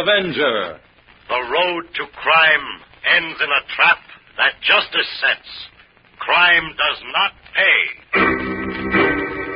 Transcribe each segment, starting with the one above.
Avenger. The road to crime ends in a trap that justice sets. Crime does not pay.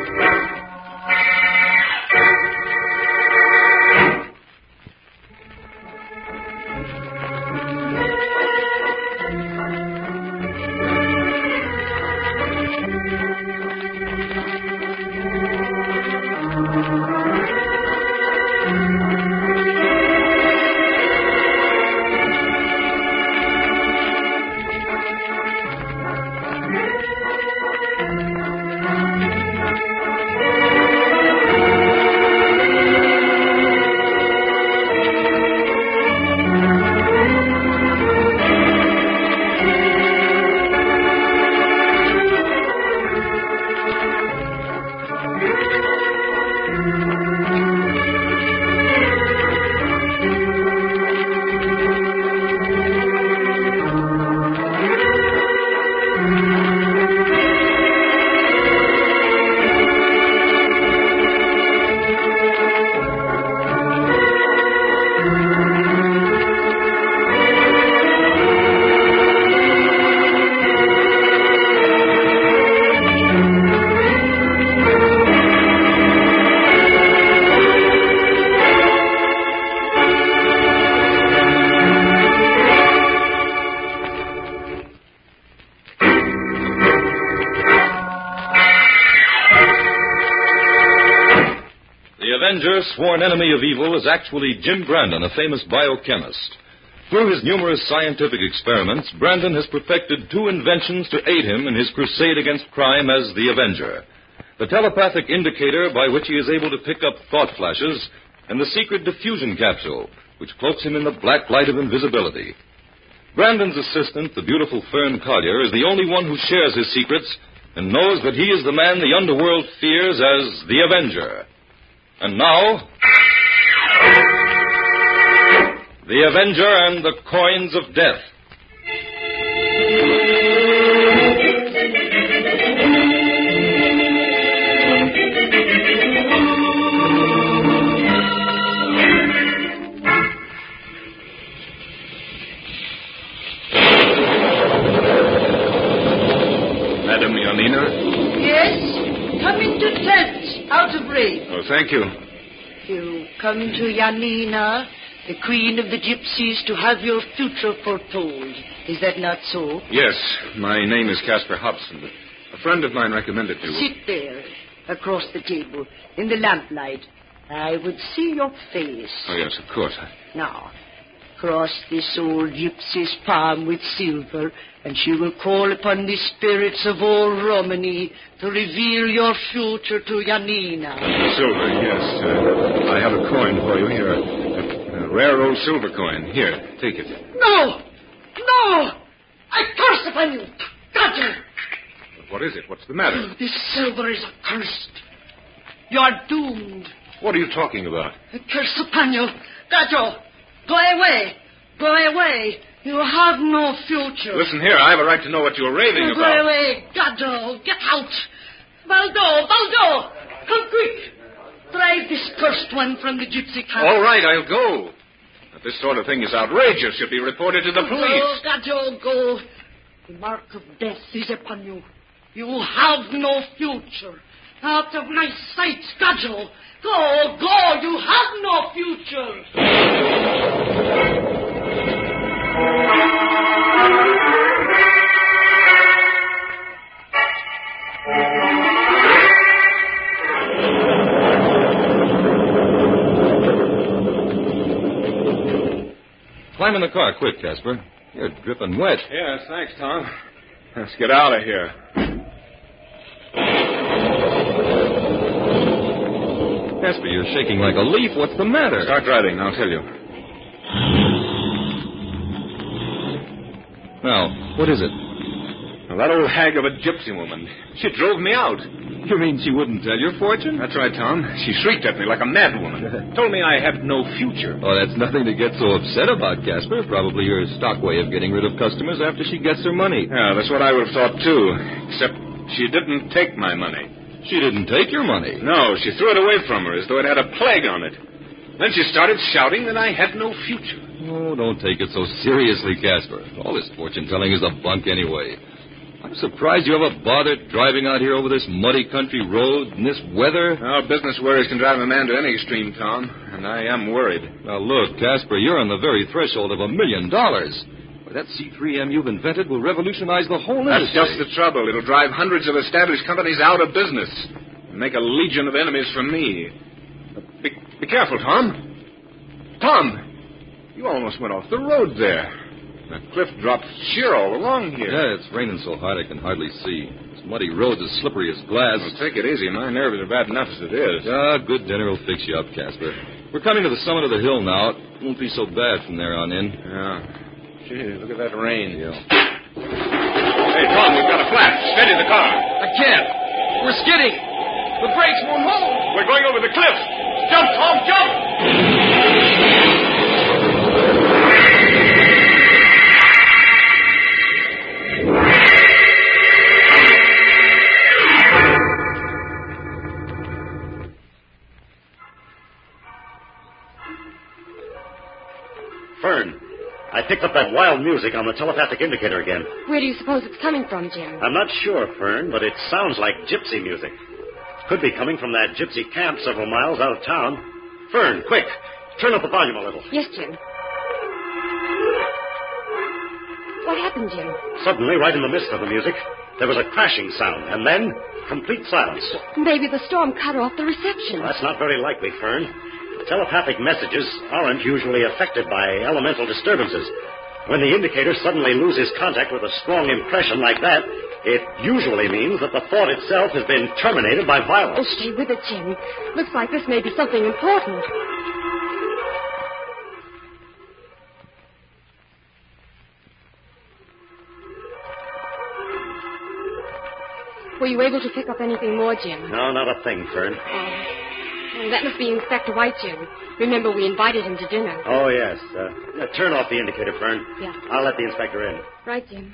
Avenger, sworn enemy of evil, is actually Jim Brandon, a famous biochemist. Through his numerous scientific experiments, Brandon has perfected two inventions to aid him in his crusade against crime as the Avenger: the telepathic indicator by which he is able to pick up thought flashes, and the secret diffusion capsule, which cloaks him in the black light of invisibility. Brandon's assistant, the beautiful Fern Collier, is the only one who shares his secrets and knows that he is the man the underworld fears as the Avenger. And now, the Avenger and the Coins of Death. Madam Yanina? Yes? Come into tent, out of range. Oh, thank you. You come to Yanina, the queen of the gypsies, to have your future foretold. Is that not so? Yes, my name is Caspar Hobson. A friend of mine recommended you. Sit there, across the table, in the lamplight. I would see your face. Oh, yes, of course. Now, cross this old gypsy's palm with silver, and she will call upon the spirits of old Romany to reveal your future to Yanina. Silver, yes. I have a coin for you here. A rare old silver coin. Here, take it. No! No! I curse upon you! Gadget! What is it? What's the matter? This silver is accursed. You are doomed. What are you talking about? A curse upon you. Gadget! Go away! Go away! You have no future. Listen here, I have a right to know what you're raving Go about. away, Gaddo! Get out! Baldo! Come quick! Drive this cursed one from the gypsy camp. All right, I'll go. But this sort of thing is outrageous. Should be reported to the police. Go, Gaddo, go. The mark of death is upon you. You have no future. Out of my sight, Gaddo. Go! You have no future. Climb in the car, quick, Casper. You're dripping wet. Yes, thanks, Tom. Let's get out of here. Casper, you're shaking like a leaf. What's the matter? Start driving, I'll tell you. Now, what is it? Well, that old hag of a gypsy woman. She drove me out. You mean she wouldn't tell your fortune? That's right, Tom. She shrieked at me like a madwoman. Told me I had no future. Oh, that's nothing to get so upset about, Casper. Probably her stock way of getting rid of customers after she gets her money. Yeah, that's what I would have thought, too. Except she didn't take my money. She didn't take your money? No, she threw it away from her as though it had a plague on it. Then she started shouting that I had no future. Oh, don't take it so seriously, Casper. All this fortune-telling is a bunk anyway. I'm surprised you ever bothered driving out here over this muddy country road in this weather. Well, business worries can drive a man to any extreme, Tom, and I am worried. Now, look, Casper, you're on the very threshold of $1 million. Why, that C3M you've invented will revolutionize the whole industry. That's just the trouble. It'll drive hundreds of established companies out of business and make a legion of enemies for me. Be careful, Tom. Tom, you almost went off the road there. The cliff dropped sheer all along here. Yeah, it's raining so hard I can hardly see. This muddy road's as slippery as glass. Well, take it easy. My nerves are bad enough as it is. Good dinner will fix you up, Casper. We're coming to the summit of the hill now. It won't be so bad from there on in. Yeah. Gee, look at that rain. Yeah. Hey, Tom, we've got a flash. Steady the car. I can't. We're skidding. The brakes won't hold. We're going over the cliff. Jump, Tom, jump! Fern, I picked up that wild music on the telepathic indicator again. Where do you suppose it's coming from, Jim? I'm not sure, Fern, but it sounds like gypsy music. Could be coming from that gypsy camp several miles out of town. Fern, quick, turn up the volume a little. Yes, Jim. What happened, Jim? Suddenly, right in the midst of the music, there was a crashing sound, and then complete silence. Maybe the storm cut off the reception. That's not very likely, Fern. Telepathic messages aren't usually affected by elemental disturbances. When the indicator suddenly loses contact with a strong impression like that, it usually means that the thought itself has been terminated by violence. Oh, stay with it, Jim. Looks like this may be something important. Were you able to pick up anything more, Jim? No, not a thing, Fern. Oh, that must be Inspector White, Jim. Remember, we invited him to dinner. Oh, yes. Turn off the indicator, Fern. Yeah. I'll let the inspector in. Right, Jim.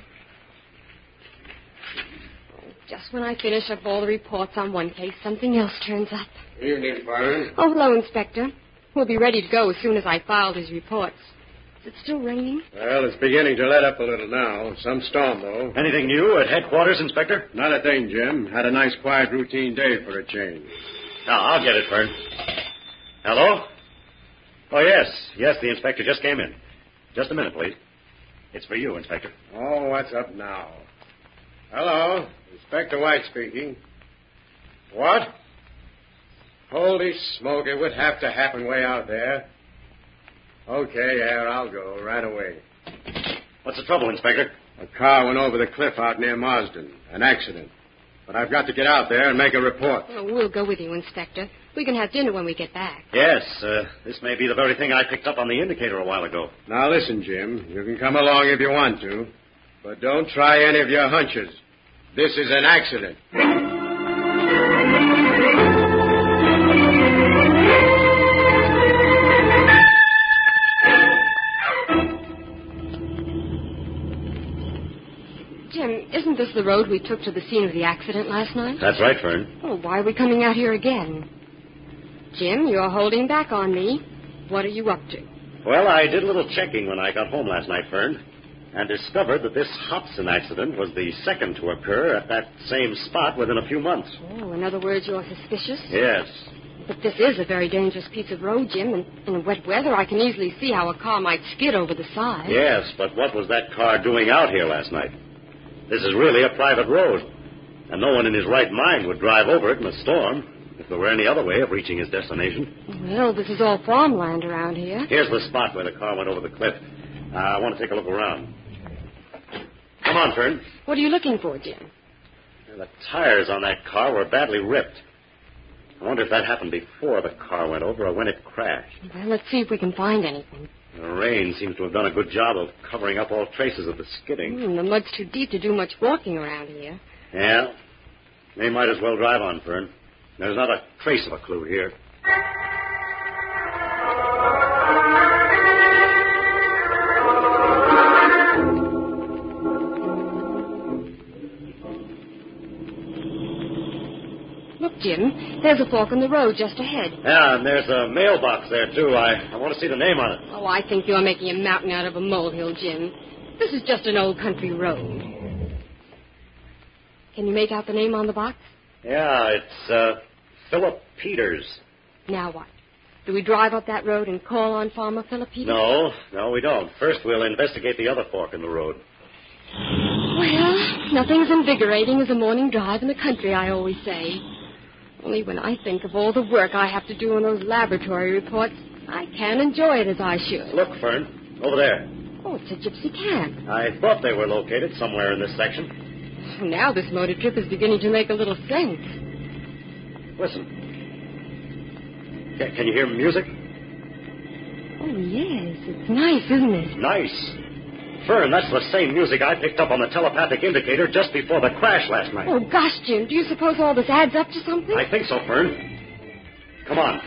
Oh, just when I finish up all the reports on one case, something else turns up. Evening, Fern. Oh, hello, Inspector. We'll be ready to go as soon as I filed his reports. Is it still raining? Well, it's beginning to let up a little now. Some storm, though. Anything new at headquarters, Inspector? Not a thing, Jim. Had a nice, quiet, routine day for a change. Now, I'll get it, Fern. Hello? Oh, yes. Yes, the inspector just came in. Just a minute, please. It's for you, Inspector. Oh, what's up now? Hello. Inspector White speaking. What? Holy smoke, it would have to happen way out there. Okay, yeah, I'll go right away. What's the trouble, Inspector? A car went over the cliff out near Marsden. An accident. But I've got to get out there and make a report. Oh, we'll go with you, Inspector. We can have dinner when we get back. Yes, this may be the very thing I picked up on the indicator a while ago. Now, listen, Jim. You can come along if you want to. But don't try any of your hunches. This is an accident. Jim, isn't this the road we took to the scene of the accident last night? That's right, Fern. Oh, why are we coming out here again? Jim, you're holding back on me. What are you up to? Well, I did a little checking when I got home last night, Fern, and discovered that this Hobson accident was the second to occur at that same spot within a few months. Oh, in other words, you're suspicious? Yes. But this is a very dangerous piece of road, Jim, and in wet weather I can easily see how a car might skid over the side. Yes, but what was that car doing out here last night? This is really a private road, and no one in his right mind would drive over it in a storm if there were any other way of reaching his destination. Well, this is all farmland around here. Here's the spot where the car went over the cliff. I want to take a look around. Come on, Fern. What are you looking for, Jim? The tires on that car were badly ripped. I wonder if that happened before the car went over or when it crashed. Well, let's see if we can find anything. The rain seems to have done a good job of covering up all traces of the skidding. The mud's too deep to do much walking around here. Yeah. They might as well drive on, Fern. There's not a trace of a clue here. Look, Jim. There's a fork in the road just ahead. Yeah, and there's a mailbox there, too. I want to see the name on it. Oh, I think you're making a mountain out of a molehill, Jim. This is just an old country road. Can you make out the name on the box? Yeah, it's Philip Peters. Now what? Do we drive up that road and call on Farmer Philip Peters? No, we don't. First, we'll investigate the other fork in the road. Well, nothing as invigorating as a morning drive in the country, I always say. Only when I think of all the work I have to do on those laboratory reports, I can't enjoy it as I should. Look, Fern, over there. Oh, it's a gypsy camp. I thought they were located somewhere in this section. Now this motor trip is beginning to make a little sense. Listen. Can you hear music? Oh, yes. It's nice, isn't it? Nice. Fern, that's the same music I picked up on the telepathic indicator just before the crash last night. Oh, gosh, Jim, do you suppose all this adds up to something? I think so, Fern. Come on.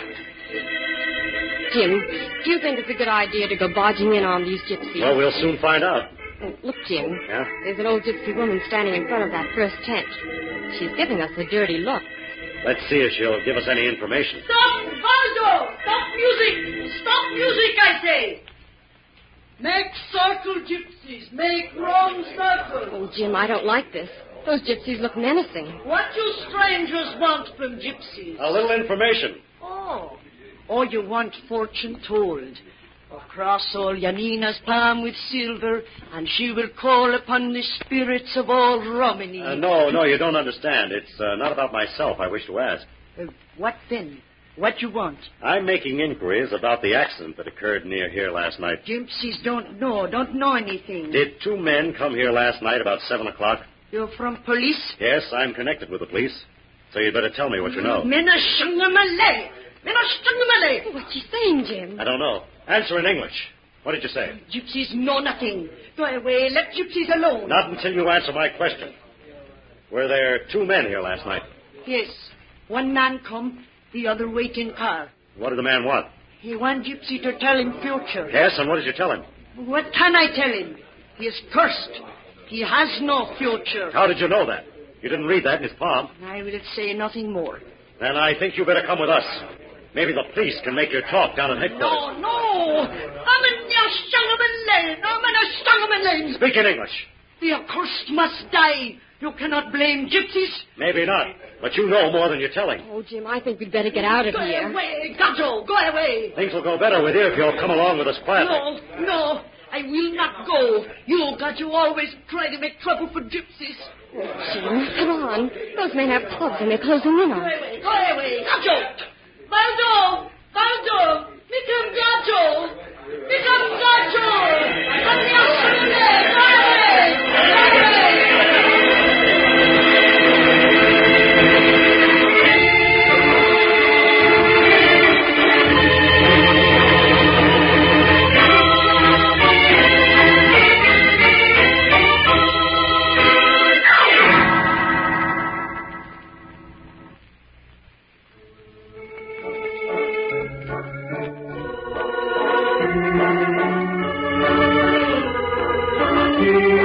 Jim, do you think it's a good idea to go barging in on these gypsies? Well, we'll soon find out. Oh, look, Jim. Yeah? There's an old gypsy woman standing in front of that first tent. She's giving us a dirty look. Let's see if she'll give us any information. Stop, Valdo! Stop music! Stop music, I say! Make circle, gypsies. Make wrong circle. Oh, Jim, I don't like this. Those gypsies look menacing. What you strangers want from gypsies? A little information. Oh, you want fortune told. Across all Janina's palm with silver, and she will call upon the spirits of all Romany. No, you don't understand. It's not about myself I wish to ask. What then? What you want? I'm making inquiries about the accident that occurred near here last night. Gypsies don't know anything. Did two men come here last night about 7 o'clock? You're from police? Yes, I'm connected with the police. So you'd better tell me what you know. What's she saying, Jim? I don't know. Answer in English. What did you say? Gypsies know nothing. Go away. Let gypsies alone. Not until you answer my question. Were there two men here last night? Yes. One man come, the other wait in car. What did the man want? He want gypsy to tell him future. Yes, and what did you tell him? What can I tell him? He is cursed. He has no future. How did you know that? You didn't read that in his palm. I will say nothing more. Then I think you better come with us. Maybe the police can make you talk down at headquarters. No. Speak in English. The accursed must die. You cannot blame gypsies. Maybe not, but you know more than you're telling. Oh, Jim, I think we'd better get out of here. Go away, Gajo. Go away. Things will go better with you if you'll come along with us quietly. No. I will not go. You, Gajo, always try to make trouble for gypsies. Oh, Jim, come on. Those men have clubs and they're closing in on us. Go away. Gajo. Baldo. Become Gajo. Become Gajo. Thank you.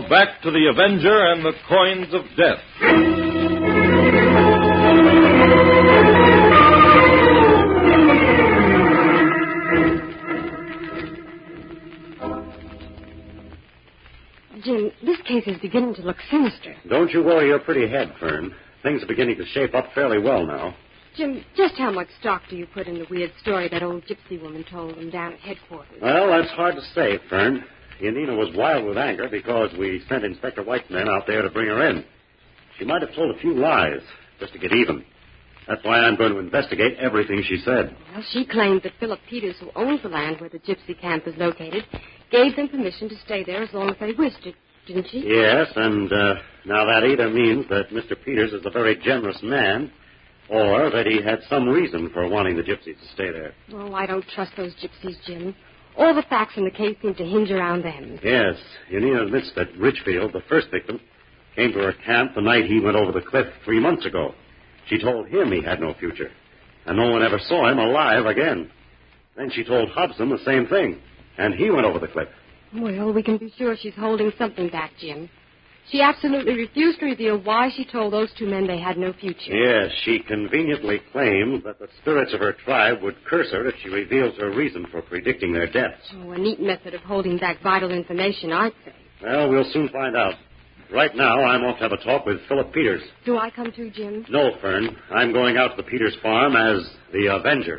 now back to the Avenger and the Coins of Death. Jim, this case is beginning to look sinister. Don't you worry your pretty head, Fern. Things are beginning to shape up fairly well now. Jim, just how much stock do you put in the weird story that old gypsy woman told them down at headquarters? Well, that's hard to say, Fern. Yanina was wild with anger because we sent Inspector Whiteman out there to bring her in. She might have told a few lies just to get even. That's why I'm going to investigate everything she said. Well, she claimed that Philip Peters, who owns the land where the gypsy camp is located, gave them permission to stay there as long as they wished it, didn't she? Yes, and now that either means that Mr. Peters is a very generous man or that he had some reason for wanting the gypsies to stay there. Oh, I don't trust those gypsies, Jim. All the facts in the case seem to hinge around them. Yes, Yanina admits that Richfield, the first victim, came to her camp the night he went over the cliff 3 months ago. She told him he had no future, and no one ever saw him alive again. Then she told Hobson the same thing, and he went over the cliff. Well, we can be sure she's holding something back, Jim. She absolutely refused to reveal why she told those two men they had no future. Yes, she conveniently claims that the spirits of her tribe would curse her if she reveals her reason for predicting their deaths. Oh, a neat method of holding back vital information, I'd say. Well, we'll soon find out. Right now, I'm off to have a talk with Philip Peters. Do I come too, Jim? No, Fern. I'm going out to the Peters farm as the Avenger.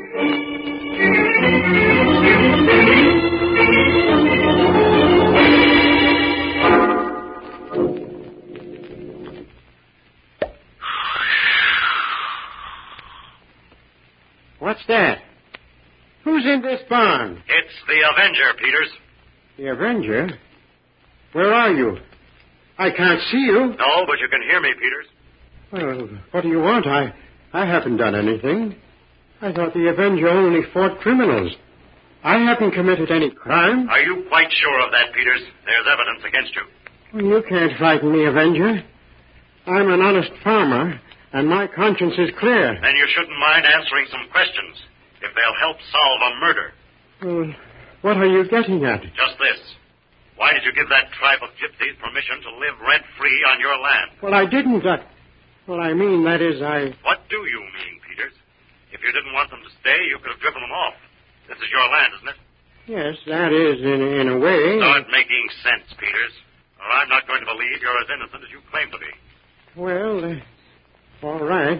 What's that? Who's in this barn? It's the Avenger, Peters. The Avenger? Where are you? I can't see you. No, but you can hear me, Peters. Well, what do you want? I haven't done anything. I thought the Avenger only fought criminals. I haven't committed any crime. Are you quite sure of that, Peters? There's evidence against you. Well, you can't frighten me, Avenger. I'm an honest farmer, and my conscience is clear. Then you shouldn't mind answering some questions, if they'll help solve a murder. Well, what are you getting at? Just this. Why did you give that tribe of gypsies permission to live rent-free on your land? Well, I didn't. Well, I mean, that is, What do you mean, Peters? If you didn't want them to stay, you could have driven them off. This is your land, isn't it? Yes, that is, in a way. Start making sense, Peters, or I'm not going to believe you're as innocent as you claim to be. Well, all right.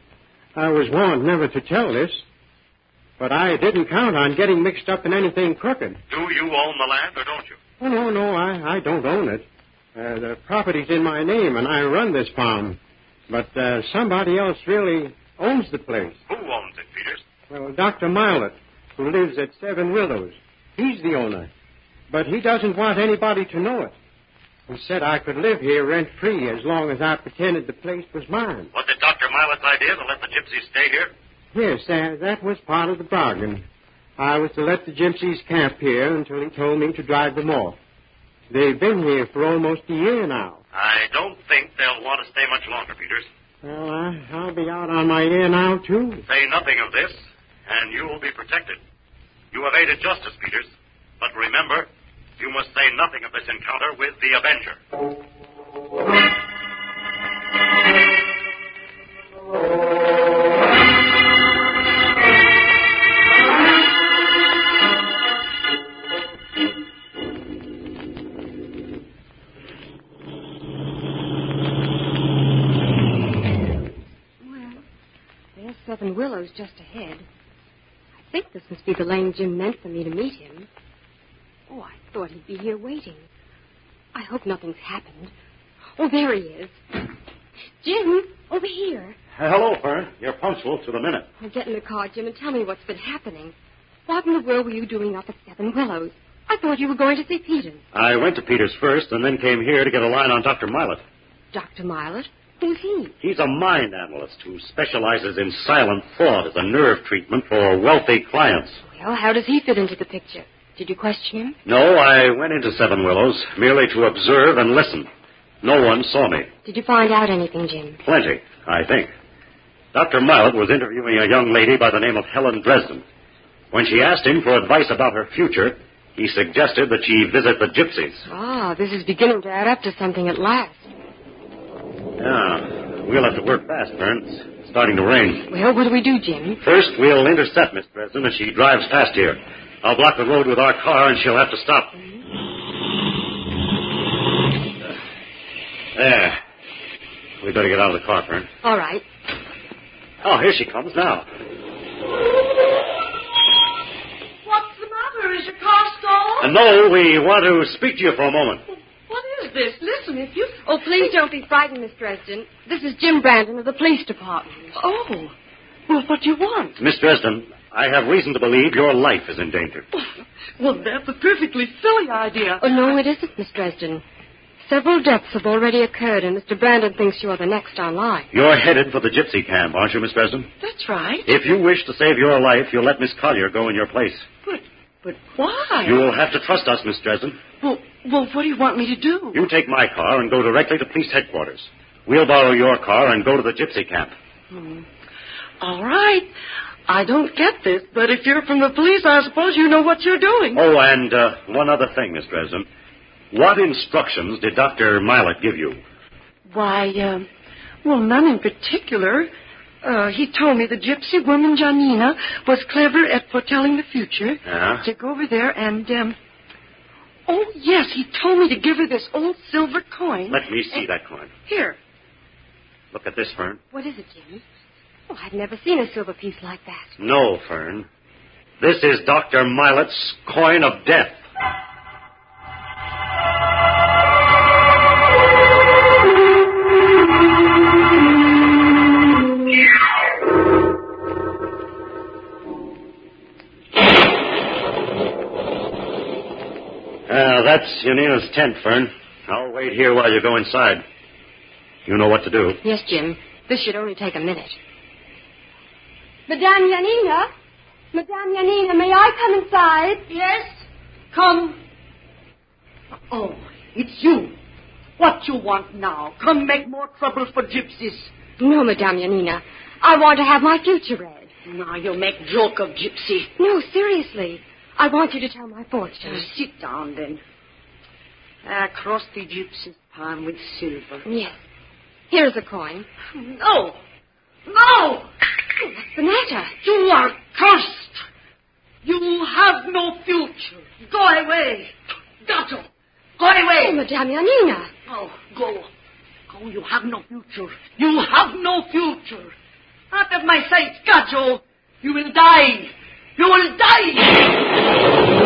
I was warned never to tell this. But I didn't count on getting mixed up in anything crooked. Do you own the land, or don't you? Oh, no, I don't own it. The property's in my name, and I run this farm. But somebody else really owns the place. Who owns it, Peters? Well, Dr. Milet, who lives at Seven Willows. He's the owner. But he doesn't want anybody to know it. He said I could live here rent-free as long as I pretended the place was mine. Was it Dr. Milet's idea to let the gypsies stay here? Yes, that was part of the bargain. I was to let the gypsies camp here until he told me to drive them off. They've been here for almost a year now. I don't think they'll want to stay much longer, Peters. Well, I'll be out on my ear now, too. Say nothing of this, and you will be protected. You evaded justice, Peters. But remember, you must say nothing of this encounter with the Avenger. Seven Willows just ahead. I think this must be the lane Jim meant for me to meet him. Oh, I thought he'd be here waiting. I hope nothing's happened. Oh, there he is. Jim, over here. Hello, Fern. You're punctual to the minute. Well, get in the car, Jim, and tell me what's been happening. What in the world were you doing up at Seven Willows? I thought you were going to see Peters. I went to Peters first and then came here to get a line on Dr. Milet. Dr. Milet? Who's he? He's a mind analyst who specializes in silent thought as a nerve treatment for wealthy clients. Well, how does he fit into the picture? Did you question him? No, I went into Seven Willows merely to observe and listen. No one saw me. Did you find out anything, Jim? Plenty, I think. Dr. Milet was interviewing a young lady by the name of Helen Dresden. When she asked him for advice about her future, He suggested that she visit the gypsies. Ah, this is beginning to add up to something at last. Yeah, we'll have to work fast, Fern. It's starting to rain. Well, what do we do, Jim? First, we'll intercept Miss Dresden as she drives past here. I'll block the road with our car, and she'll have to stop. There. We better get out of the car, Fern. All right. Oh, here she comes now. What's the matter? Is your car stalled? No, we want to speak to you for a moment. What is this? Listen, if you... Oh, please don't be frightened, Miss Dresden. This is Jim Brandon of the police department. Oh. Well, what do you want? Miss Dresden, I have reason to believe your life is in danger. Well, that's a perfectly silly idea. Oh, no, it isn't, Miss Dresden. Several deaths have already occurred, and Mr. Brandon thinks you are the next online. You're headed for the gypsy camp, aren't you, Miss Dresden? That's right. If you wish to save your life, you'll let Miss Collier go in your place. But why? You'll have to trust us, Miss Dresden. Well, what do you want me to do? You take my car and go directly to police headquarters. We'll borrow your car and go to the gypsy camp. All right. I don't get this, but if you're from the police, I suppose you know what you're doing. Oh, and one other thing, Miss Dresden. What instructions did Dr. Milet give you? Why, none in particular. He told me the gypsy woman, Janina, was clever at foretelling the future. Yeah? To go over there and, oh, yes, he told me to give her this old silver coin. Let me see that coin. Here. Look at this, Fern. What is it, Jim? Oh, I've never seen a silver piece like that. No, Fern. This is Dr. Milet's coin of death. That's Janina's tent, Fern. I'll wait here while you go inside. You know what to do. Yes, Jim. This should only take a minute. Madame Janina? Madame Janina, may I come inside? Yes? Come. Oh, it's you. What you want now? Come make more trouble for gypsies. No, Madame Janina. I want to have my future read. Now you make joke of gypsy. No, seriously. I want you to tell my fortune. Sit down, then. Cross the gypsy's palm with silver. Yes. Here's a coin. No! No! What's the matter? You are cursed! You have no future. Go away. Gato, go away. Oh, Madame Janina. Oh, go. Go, you have no future. You have no future. Out of my sight, Gato. You will die. You will die!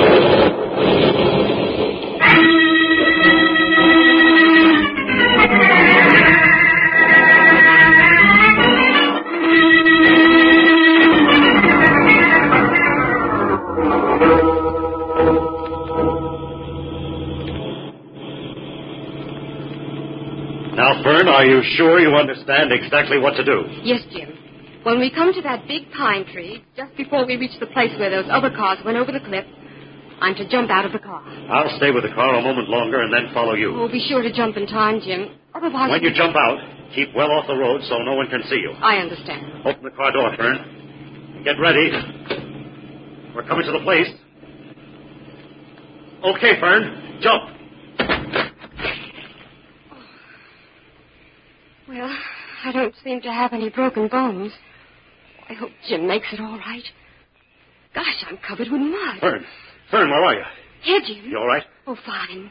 Now, Fern, are you sure you understand exactly what to do? Yes, Jim. When we come to that big pine tree, just before we reach the place where those other cars went over the cliff, I'm to jump out of the car. I'll stay with the car a moment longer and then follow you. Oh, be sure to jump in time, Jim. Otherwise... When you jump out, keep well off the road so no one can see you. I understand. Open the car door, Fern. Get ready. We're coming to the place. Okay, Fern. Jump. Well, I don't seem to have any broken bones. I hope Jim makes it all right. Gosh, I'm covered with mud. Fern, where are you? Here, Jim. You all right? Oh, fine.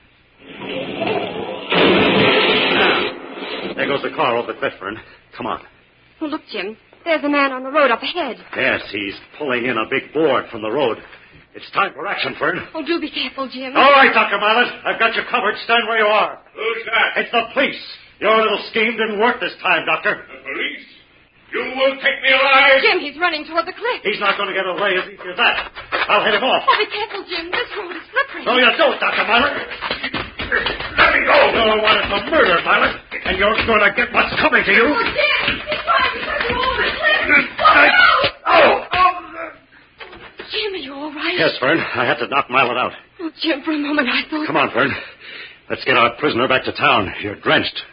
There goes the car over the cliff, Fern. Come on. Oh, look, Jim. There's a man on the road up ahead. Yes, he's pulling in a big board from the road. It's time for action, Fern. Oh, do be careful, Jim. All right, Dr. Milet. I've got you covered. Stand where you are. Who's that? It's the police. Your little scheme didn't work this time, Doctor. The police? You will take me alive? Jim, he's running toward the cliff. He's not going to get away as easy as that. I'll head him off. Oh, be careful, Jim. This road is slippery. No, you don't, Dr. Milet. Let me go. You're wanted for murder, Milet, and you're going to get what's coming to you. Oh, Jim, he's trying to turn you over the cliff. Jim, are you all right? Yes, Fern. I had to knock Milet out. Oh, Jim, for a moment I thought... Come on, Fern. Let's get our prisoner back to town. You're drenched.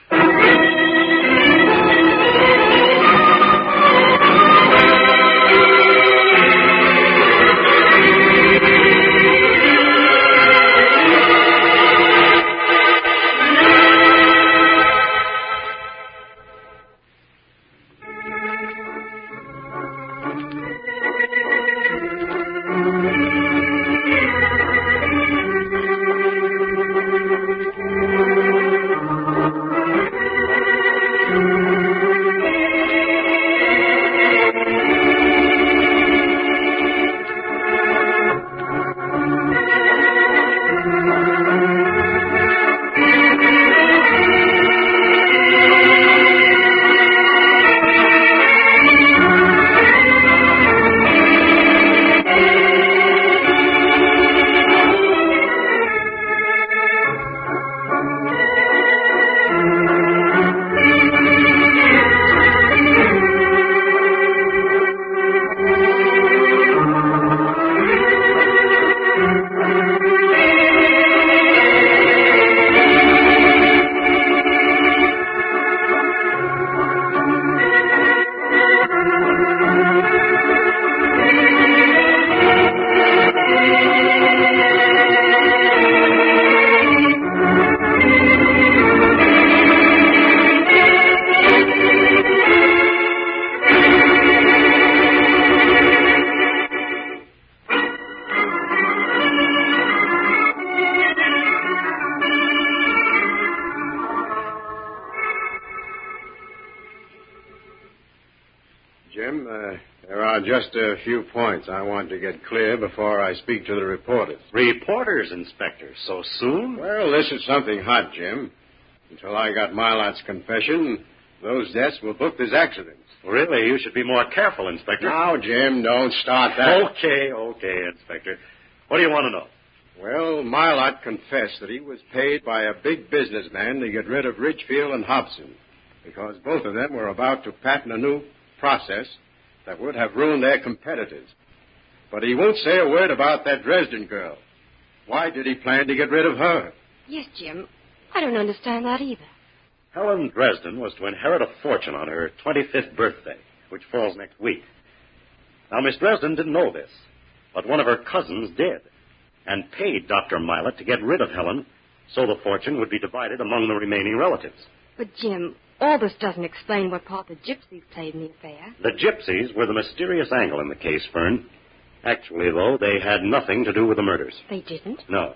Jim. There are just a few points I want to get clear before I speak to the reporters. Reporters, Inspector? So soon? Well, this is something hot, Jim. Until I got Mylot's confession, those deaths were booked as accidents. Really? You should be more careful, Inspector. Now, Jim, don't start that. Okay, Inspector. What do you want to know? Well, Mylot confessed that he was paid by a big businessman to get rid of Ridgefield and Hobson, because both of them were about to patent a new process that would have ruined their competitors. But he won't say a word about that Dresden girl. Why did he plan to get rid of her? Yes, Jim. I don't understand that either. Helen Dresden was to inherit a fortune on her 25th birthday, which falls next week. Now, Miss Dresden didn't know this, but one of her cousins did, and paid Dr. Mylot to get rid of Helen so the fortune would be divided among the remaining relatives. But, Jim, all this doesn't explain what part the gypsies played in the affair. The gypsies were the mysterious angle in the case, Fern. Actually, though, they had nothing to do with the murders. They didn't? No.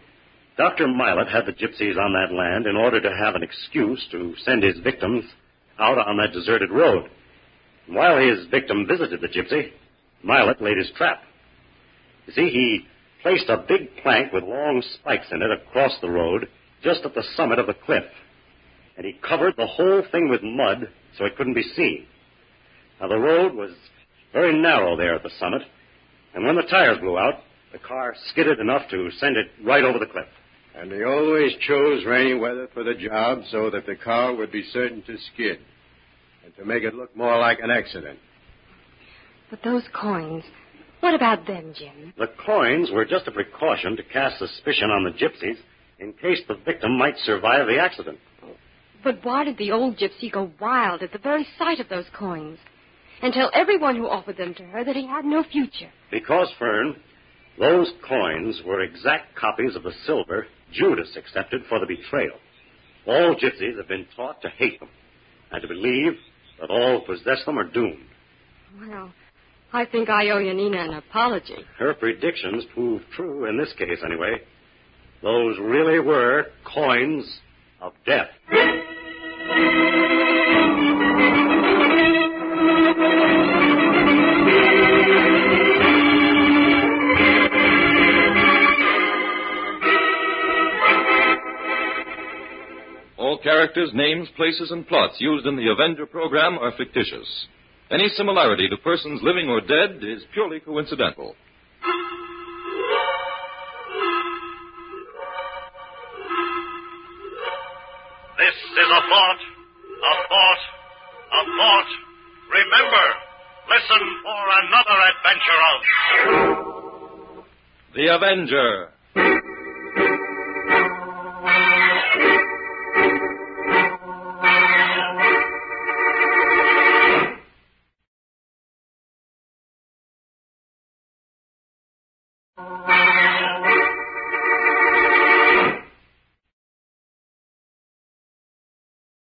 Dr. Mylot had the gypsies on that land in order to have an excuse to send his victims out on that deserted road. While his victim visited the gypsy, Mylot laid his trap. You see, he placed a big plank with long spikes in it across the road just at the summit of the cliff. And he covered the whole thing with mud so it couldn't be seen. Now, the road was very narrow there at the summit, and when the tires blew out, the car skidded enough to send it right over the cliff. And he always chose rainy weather for the job so that the car would be certain to skid and to make it look more like an accident. But those coins, what about them, Jim? The coins were just a precaution to cast suspicion on the gypsies in case the victim might survive the accident. But why did the old gypsy go wild at the very sight of those coins and tell everyone who offered them to her that he had no future? Because, Fern, those coins were exact copies of the silver Judas accepted for the betrayal. All gypsies have been taught to hate them and to believe that all who possess them are doomed. Well, I think I owe Yanina an apology. Her predictions proved true in this case, anyway. Those really were coins of death. All characters, names, places, and plots used in the Avenger program are fictitious. Any similarity to persons living or dead is purely coincidental. This is a thought, a thought, a thought. Remember, listen for another adventure of The Avenger.